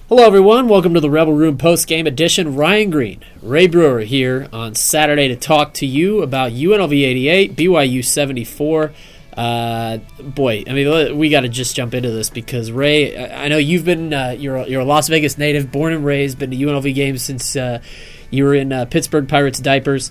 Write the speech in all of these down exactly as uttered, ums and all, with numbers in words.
Hello, everyone. Welcome to the Rebel Room post-game edition. Ryan Green, Ray Brewer here on Saturday to talk to you about U N L V eighty-eight, B Y U seventy-four. Uh, boy, I mean, we got to just jump into this because Ray, I know you've been uh, you're a, you're a Las Vegas native, born and raised, been to U N L V games since uh, you were in uh, Pittsburgh Pirates diapers.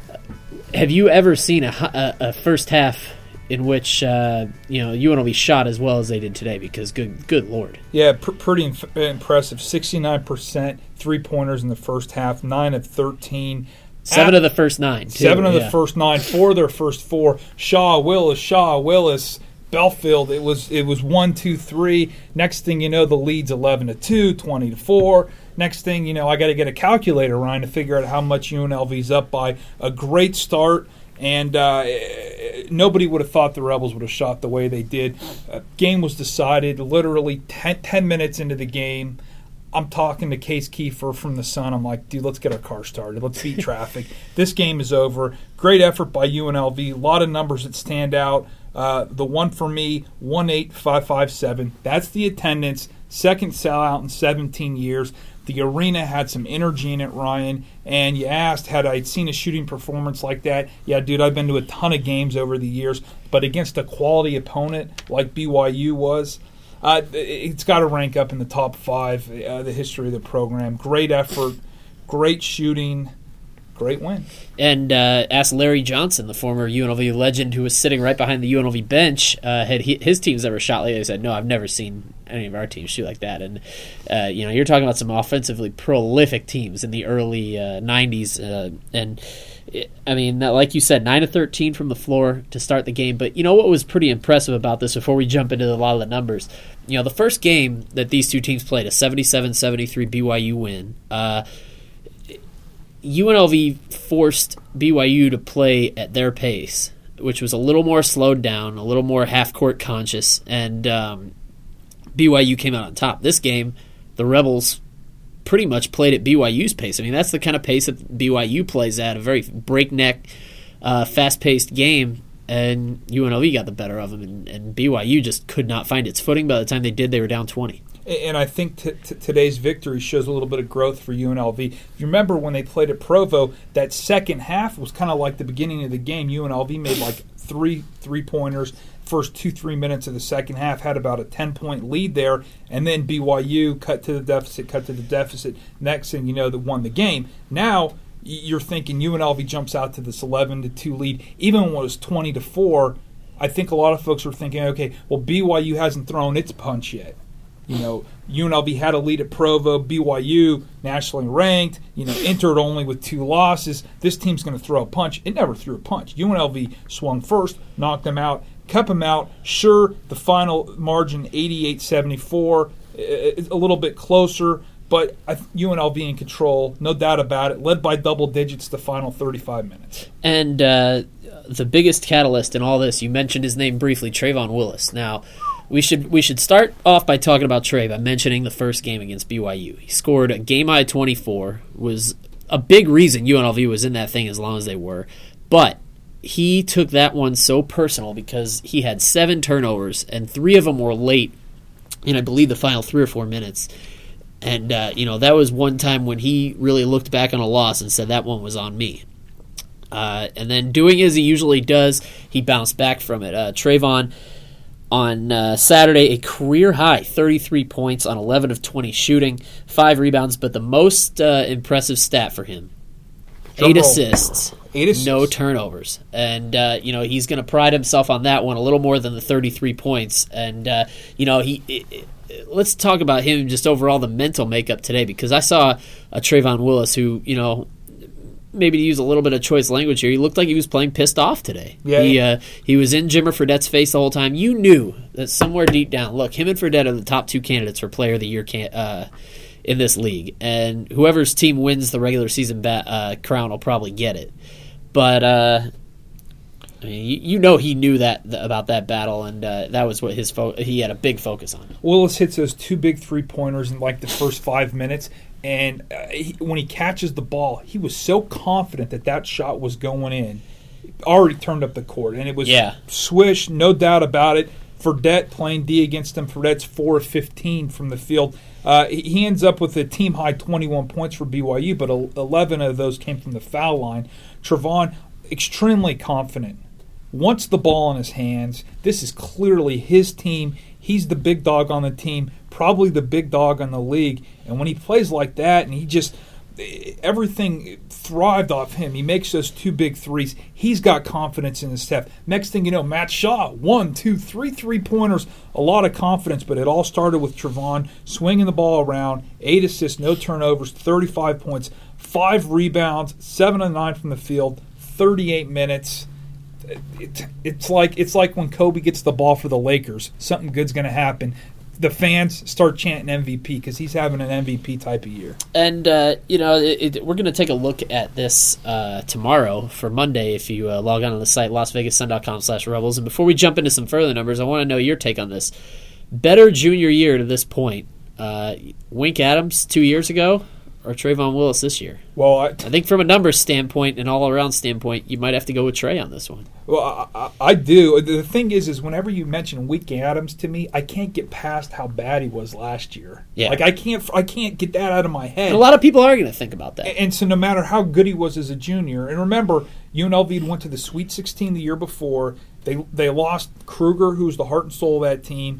Have you ever seen a, a, a first half in which uh, you know U N L V shot as well as they did today? Because good, good lord. Yeah, pr- pretty inf- impressive. Sixty-nine percent three pointers in the first half, nine of thirteen. Seven At, of the first nine. Too. Seven of yeah. the first nine. Four of their first four. Shaw, Willis, Shaw, Willis, Belfield. It was it was one, two, three. Next thing you know, the lead's eleven to two, twenty to four. Next thing you know, I got to get a calculator, Ryan, to figure out how much U N L V's up by. A great start. And uh, nobody would have thought the Rebels would have shot the way they did. Uh, game was decided literally ten, ten minutes into the game. I'm talking to Case Kiefer from the Sun. I'm like, dude, let's get our car started. Let's beat traffic. This game is over. Great effort by U N L V. A lot of numbers that stand out. Uh, the one for me, one eight five five seven. That's the attendance. Second sellout in seventeen years. The arena had some energy in it, Ryan, and you asked, had I seen a shooting performance like that? Yeah, dude, I've been to a ton of games over the years, but against a quality opponent like B Y U was, uh, it's got to rank up in the top five, uh, the history of the program. Great effort, great shooting, great win. And uh, ask Larry Johnson, the former U N L V legend who was sitting right behind the U N L V bench, uh, had he, his teams ever shot like that? He said, no, I've never seen any of our teams shoot like that. And, uh, you know, you're talking about some offensively prolific teams in the early uh, nineties. Uh, and, it, I mean, like you said, nine of thirteen from the floor to start the game. But, you know, what was pretty impressive about this before we jump into a lot of the numbers, you know, the first game that these two teams played, a seventy-seven seventy-three B Y U win, uh, U N L V forced B Y U to play at their pace, which was a little more slowed down, a little more half-court conscious, and um, B Y U came out on top. This game, the Rebels pretty much played at B Y U's pace. I mean, that's the kind of pace that B Y U plays at, a very breakneck, uh, fast-paced game, and U N L V got the better of them, and, and B Y U just could not find its footing. By the time they did, they were down twenty. And I think t- t- today's victory shows a little bit of growth for U N L V. You remember when they played at Provo, that second half was kind of like the beginning of the game. U N L V made like three three-pointers. First two, three minutes of the second half, had about a ten-point lead there, and then B Y U cut to the deficit, cut to the deficit. Next thing you know, that won the game. Now you're thinking U N L V jumps out to this eleven to two lead. Even when it was twenty to four, I think a lot of folks are thinking, okay, well, B Y U hasn't thrown its punch yet. You know, U N L V had a lead at Provo. B Y U, nationally ranked, you know, entered only with two losses. This team's going to throw a punch. It never threw a punch. U N L V swung first, knocked them out, kept them out. Sure, the final margin, eighty-eight seventy-four, a little bit closer, but U N L V in control, no doubt about it. Led by double digits the final thirty-five minutes. And uh, the biggest catalyst in all this, you mentioned his name briefly, Trayvon Willis. Now, We should we should start off by talking about Trey, by mentioning the first game against B Y U. He scored a game-high twenty-four, was a big reason U N L V was in that thing as long as they were. But he took that one so personal because he had seven turnovers, and three of them were late in, I believe, the final three or four minutes. And, uh, you know, that was one time when he really looked back on a loss and said, that one was on me. Uh, and then doing as he usually does, he bounced back from it. Uh, Trayvon, on uh, Saturday, a career-high thirty-three points on eleven of twenty shooting, five rebounds, but the most uh, impressive stat for him, eight assists, eight assists, no turnovers. And, uh, you know, he's going to pride himself on that one a little more than the thirty-three points. And, uh, you know, he it, it, let's talk about him, just overall the mental makeup today, because I saw a Trayvon Willis who, you know, maybe to use a little bit of choice language here, he looked like he was playing pissed off today. Yeah, he yeah. Uh, he was in Jimmer Fredette's face the whole time. You knew that somewhere deep down, look, him and Fredette are the top two candidates for Player of the Year can, uh, in this league, and whoever's team wins the regular season ba- uh, crown will probably get it. But uh, I mean, you, you know he knew that th- about that battle, and uh, that was what his fo- he had a big focus on. Willis hits those two big three pointers in like the first five minutes. And uh, he, when he catches the ball, he was so confident that that shot was going in. Already turned up the court, and it was yeah. swish, no doubt about it. Fredette playing D against him. Fredette's four of fifteen from the field. Uh, he ends up with a team-high twenty-one points for B Y U, but eleven of those came from the foul line. Trevon, extremely confident. Wants the ball in his hands. This is clearly his team. He's the big dog on the team, probably the big dog on the league. And when he plays like that and he just – everything thrived off him. He makes those two big threes. He's got confidence in his step. Next thing you know, Matt Shaw, one, two, three three-pointers, a lot of confidence. But it all started with Trevon swinging the ball around, eight assists, no turnovers, thirty-five points, five rebounds, seven of nine from the field, thirty-eight minutes. It, it's like it's like when Kobe gets the ball for the Lakers. Something good's going to happen. The fans start chanting M V P because he's having an M V P type of year. And, uh, you know, it, it, we're going to take a look at this uh, tomorrow for Monday if you uh, log on to the site, las vegas sun dot com slash rebels. And before we jump into some further numbers, I want to know your take on this. Better junior year to this point, uh, Wink Adams two years ago or Trayvon Willis this year? Well, I, I think from a numbers standpoint and all-around standpoint, you might have to go with Trey on this one. Well, I, I, I do. The thing is, is whenever you mention Wink Adams to me, I can't get past how bad he was last year. Yeah. Like I can't, I can't get that out of my head. And a lot of people are going to think about that. And, and so, no matter how good he was as a junior, and remember, U N L V went to the Sweet sixteen the year before. They they lost Kruger, who's the heart and soul of that team.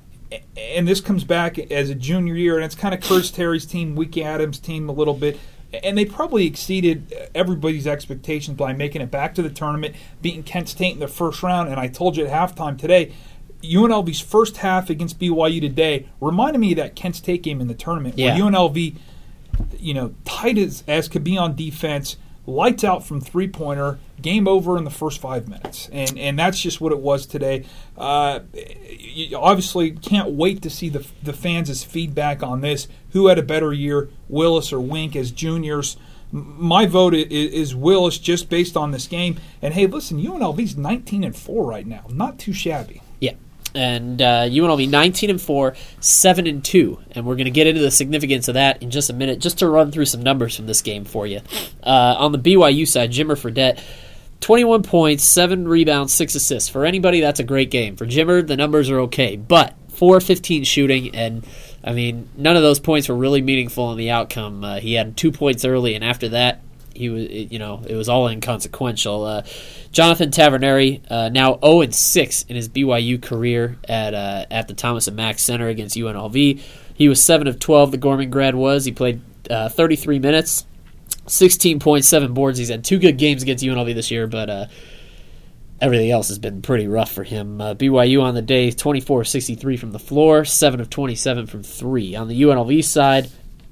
And this comes back as a junior year, and it's kind of Curtis Terry's team, Wink Adams' team a little bit. And they probably exceeded everybody's expectations by making it back to the tournament, beating Kent State in the first round. And I told you at halftime today, U N L V's first half against B Y U today reminded me of that Kent State game in the tournament yeah. where U N L V, you know, tight as, as could be on defense, lights out from three-pointer, game over in the first five minutes. And and that's just what it was today. Uh, you obviously can't wait to see the the fans' feedback on this. Who had a better year, Willis or Wink as juniors? My vote is, is Willis just based on this game. And, hey, listen, U N L V's nineteen and four right now. Not too shabby. Yeah. And uh, U N L V nineteen and four, seven and two, and we're going to get into the significance of that in just a minute. Just to run through some numbers from this game for you. Uh, on the B Y U side, Jimmer Fredette, twenty-one points, seven rebounds, six assists. For anybody, that's a great game. For Jimmer, the numbers are okay, but four of fifteen shooting, and I mean, none of those points were really meaningful in the outcome. Uh, he had two points early, and after that, he was, you know, it was all inconsequential. Uh, Jonathan Taverneri, uh, now zero and six in his B Y U career at uh, at the Thomas and Mack Center against U N L V. He was seven of twelve. The Gorman grad was. He played uh, thirty-three minutes, sixteen points, seven boards. He's had two good games against U N L V this year, but uh, everything else has been pretty rough for him. Uh, B Y U on the day, twenty-four of sixty-three from the floor, seven of twenty-seven from three. On the U N L V side,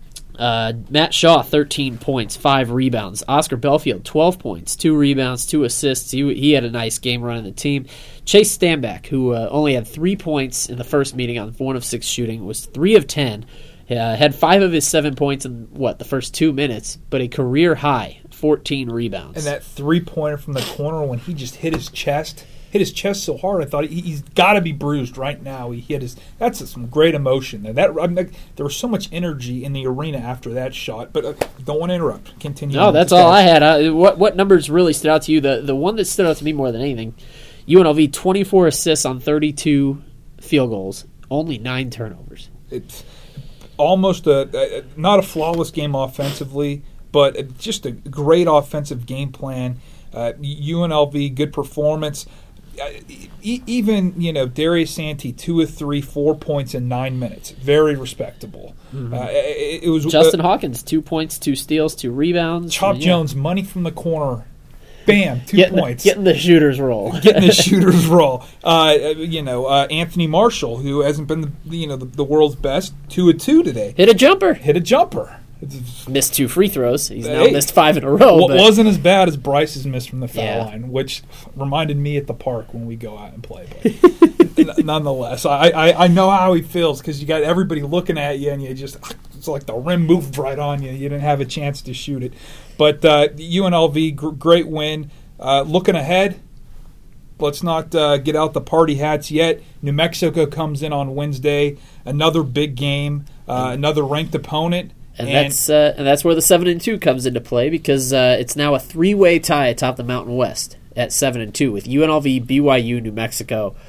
Uh, Matt Shaw, thirteen points, five rebounds. Oscar Belfield, twelve points, two rebounds, two assists. He, he had a nice game running the team. Chase Stanback, who uh, only had three points in the first meeting on one of six shooting, was three of ten. Uh, had five of his seven points in, what, the first two minutes, but a career high, fourteen rebounds. And that three-pointer from the corner when he just hit his chest, hit his chest so hard, I thought he, he's got to be bruised right now. He hit his. That's some great emotion there. That I mean, there was so much energy in the arena after that shot. But uh, don't want to interrupt. Continue. No, that's all I had. Uh, what what numbers really stood out to you? The the one that stood out to me more than anything, U N L V twenty-four assists on thirty-two field goals, only nine turnovers. It's almost a, a not a flawless game offensively, but just a great offensive game plan. Uh, U N L V good performance. Uh, e- even you know Darius Santee two of three, four points in nine minutes, very respectable. Mm-hmm. Uh, it, it was Justin uh, Hawkins, two points, two steals, two rebounds. Chop yeah. Jones, money from the corner, bam, two getting points, the, getting the shooter's roll, getting the shooter's roll. Uh, you know uh, Anthony Marshall, who hasn't been the, you know the, the world's best, two of two today, hit a jumper, hit a jumper. Missed two free throws. He's now hey, missed five in a row. Well, but it wasn't as bad as Bryce's missed from the foul yeah. line, which reminded me at the park when we go out and play. But nonetheless, I, I, I know how he feels because you got everybody looking at you and you just it's like the rim moved right on you. You didn't have a chance to shoot it. But uh, U N L V, gr- great win. Uh, looking ahead, let's not uh, get out the party hats yet. New Mexico comes in on Wednesday. Another big game, uh, another ranked opponent. And, and that's uh, and that's where the seven and two comes into play because uh, it's now a three way tie atop the Mountain West at seven and two with U N L V, B Y U, New Mexico.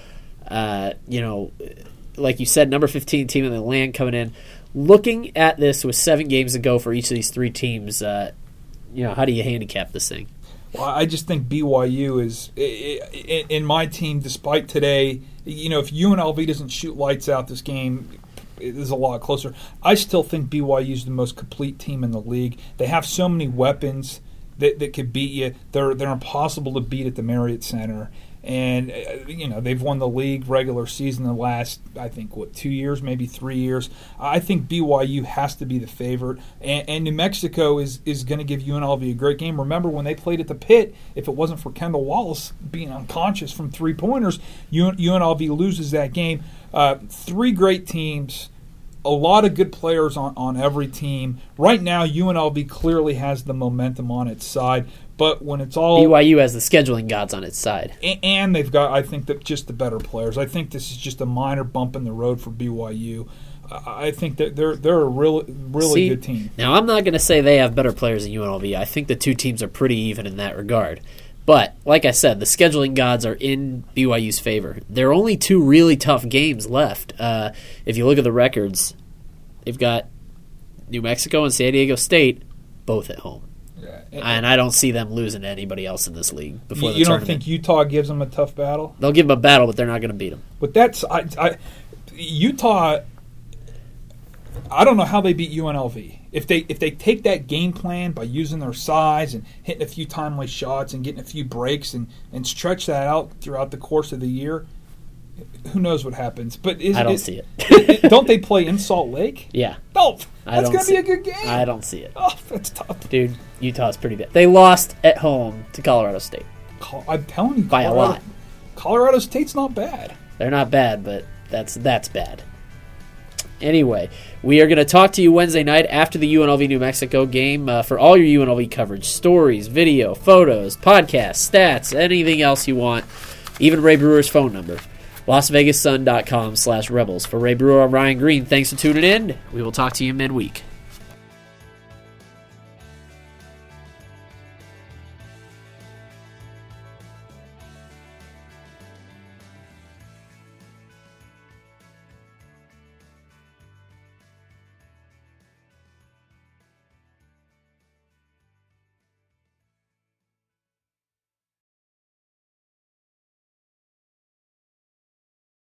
Uh, you know, like you said, number fifteen team in the land coming in. Looking at this with seven games to go for each of these three teams, uh, you know, how do you handicap this thing? Well, I just think B Y U is in my team. Despite today, you know, if U N L V doesn't shoot lights out this game, it is a lot closer. I still think B Y U is the most complete team in the league. They have so many weapons that, that could beat you. They're they're impossible to beat at the Marriott Center. And, uh, you know, they've won the league regular season the last, I think, what, two years, maybe three years. I think B Y U has to be the favorite. And, and New Mexico is, is going to give U N L V a great game. Remember, when they played at the Pit, if it wasn't for Kendall Wallace being unconscious from three-pointers, U N L V loses that game. Uh, three great teams. A lot of good players on, on every team. Right now, U N L V clearly has the momentum on its side. But when it's all B Y U has the scheduling gods on its side, and, and they've got, I think, that just the better players. I think this is just a minor bump in the road for B Y U. Uh, I think that they're they're a really really See, good team. Now, I'm not going to say they have better players than U N L V. I think the two teams are pretty even in that regard. But like I said, the scheduling gods are in B Y U's favor. There are only two really tough games left. Uh, if you look at the records, they've got New Mexico and San Diego State both at home. And I don't see them losing to anybody else in this league before the You don't tournament. think Utah gives them a tough battle? They'll give them a battle, but they're not going to beat them. But that's I, I, Utah. I don't know how they beat U N L V. If they if they take that game plan by using their size and hitting a few timely shots and getting a few breaks and, and stretch that out throughout the course of the year, who knows what happens? But is, I don't is, see it. it. Don't they play in Salt Lake? Yeah. No, I that's don't going to see be a good game. I don't see it. Oh, that's tough. Dude, Utah's pretty bad. They lost at home to Colorado State. I'm telling you, By a Colorado, lot. Colorado State's not bad. They're not bad, but that's that's bad. Anyway, we are going to talk to you Wednesday night after the U N L V New Mexico game uh, for all your U N L V coverage, stories, video, photos, podcasts, stats, anything else you want, even Ray Brewer's phone number. Las Vegas Sun dot com slash Rebels. For Ray Brewer, I'm Ryan Green. Thanks for tuning in. We will talk to you midweek.